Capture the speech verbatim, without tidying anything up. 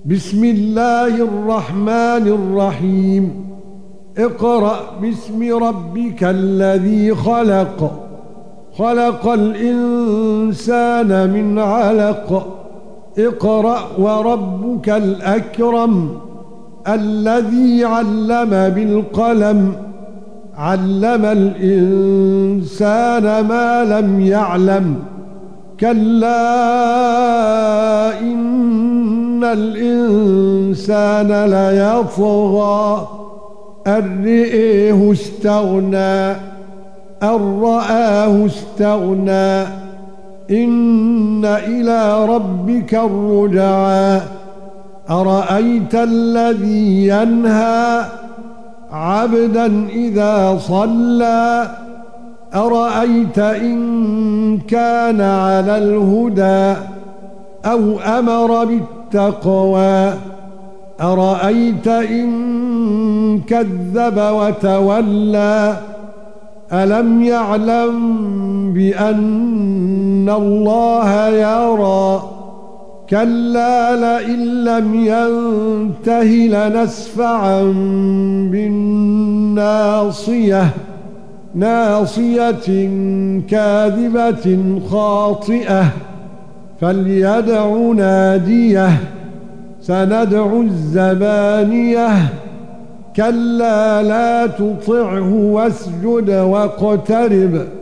بسم الله الرحمن الرحيم اقرأ باسم ربك الذي خلق خلق الإنسان من علق اقرأ وربك الأكرم الذي علم بالقلم علم الإنسان ما لم يعلم كلا إن الإنسان ليطغى أن رآه استغنى أن رآه استغنى إن إلى ربك الرجعى أرأيت الذي ينهى عبدا إذا صلى أرأيت إن كان على الهدى أو أمر بالتقوى أرأيت إن كذب وتولى ألم يعلم بأن الله يرى كلا لئن لم ينته لنسفعا بالناصية ناصية كاذبة خاطئة فليدع ناديه سندع الزبانية كلا لا تطعه واسجد واقترب